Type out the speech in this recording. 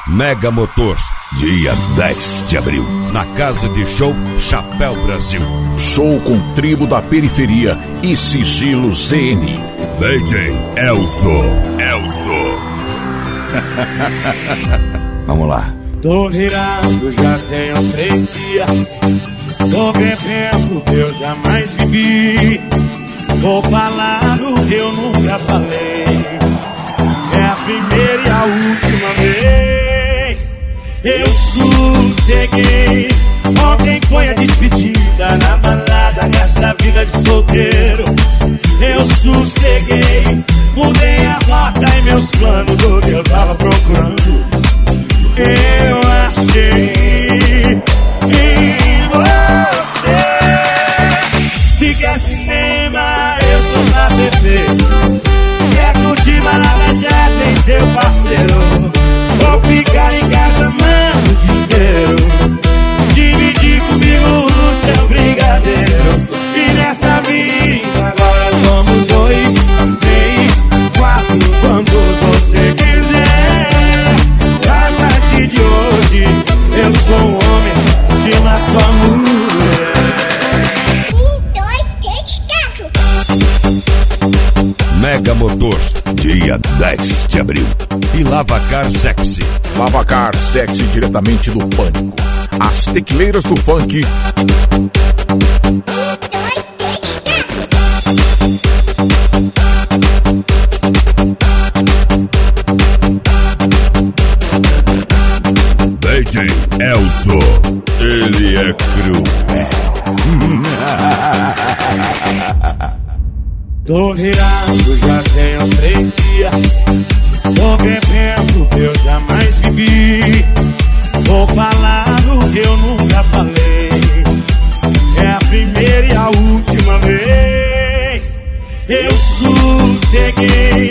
Mega Motors, dia 10 de abril, na Casa de Show Chapéu Brasil. Show com Tribo da Periferia e Sigilo ZN. DJ Elzo. Vamos lá. Tô virado, já tem uns 3 dias. Tô bebendo o que eu jamais bebi. Vou falar o que eu nunca falei. É a primeira e a última vez. Eu sosseguei. Ontem foi a despedida na balada dessa vida de solteiro. Eu sosseguei. Mudei a rota e meus planos, o que eu tava procurando eu achei em você. Se quer cinema, eu sou na TV. Quer curtir balada, já tem seu parceiro. Vou ficar em casa, mano, o dia inteiro. Dividir comigo o seu brigadeiro. E nessa vida agora somos 2, 3, 4, quantos você quiser. A partir de hoje eu sou um homem de uma só mulher. 1, 2, 3, 4. Mega Motors, dia 10 de abril. E Lavacar Sexy. Lavacar Sexy diretamente do Pânico. As tequileiras do funk. DJ Elzo, ele é cruel. Tô virado, já tem uns 3 dias. Tô bebendo o que eu jamais bebi. Vou falar o que eu nunca falei. É a primeira e a última vez. Eu sosseguei.